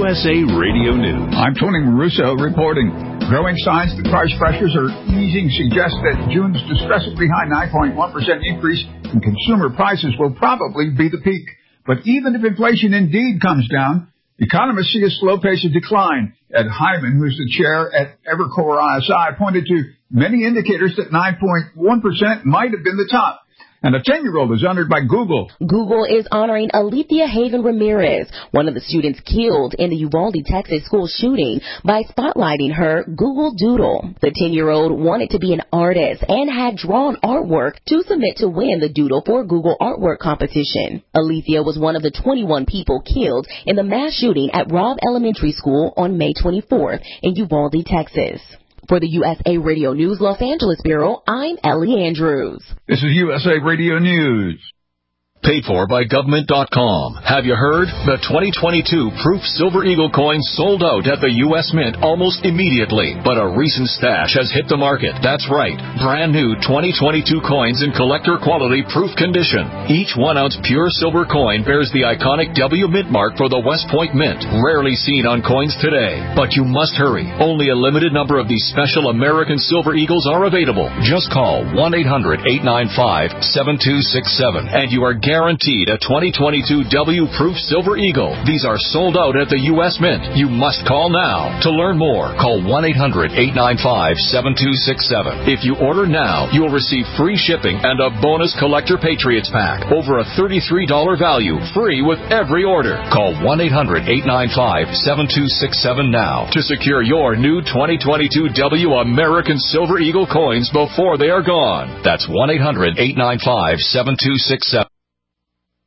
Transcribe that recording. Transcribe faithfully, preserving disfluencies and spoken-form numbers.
S A Radio News. I'm Tony Maruso reporting. Growing signs that price pressures are easing suggest that June's distressingly high nine point one percent increase in consumer prices will probably be the peak. But even if inflation indeed comes down, economists see a slow pace of decline. Ed Hyman, who's the chair at Evercore I S I, pointed to many indicators that nine point one percent might have been the top. And a ten-year-old is honored by Google. Google is honoring Alethea Haven Ramirez, one of the students killed in the Uvalde, Texas school shooting, by spotlighting her Google Doodle. The ten-year-old wanted to be an artist and had drawn artwork to submit to win the Doodle for Google Artwork competition. Alethea was one of the twenty-one people killed in the mass shooting at Robb Elementary School on May twenty-fourth in Uvalde, Texas. For the U S A Radio News Los Angeles Bureau, I'm Ellie Andrews. This is U S A Radio News. Paid for by government dot com. Have you heard? The twenty twenty-two Proof Silver Eagle coin sold out at the U S Mint almost immediately. But a recent stash has hit the market. That's right. Brand new twenty twenty-two coins in collector quality proof condition. Each one ounce pure silver coin bears the iconic W Mint mark for the West Point Mint. Rarely seen on coins today. But you must hurry. Only a limited number of these special American Silver Eagles are available. Just call one eight hundred eight nine five seven two six seven and you are guaranteed a twenty twenty-two W Proof Silver Eagle. These are sold out at the U S Mint. You must call now. To learn more, call one eight hundred eight nine five seven two six seven. If you order now, you will receive free shipping and a bonus Collector Patriots pack. Over a thirty-three dollars value, free with every order. Call one eight hundred eight nine five seven two six seven now to secure your new twenty twenty-two W American Silver Eagle coins before they are gone. That's one eight hundred eight nine five seven two six seven.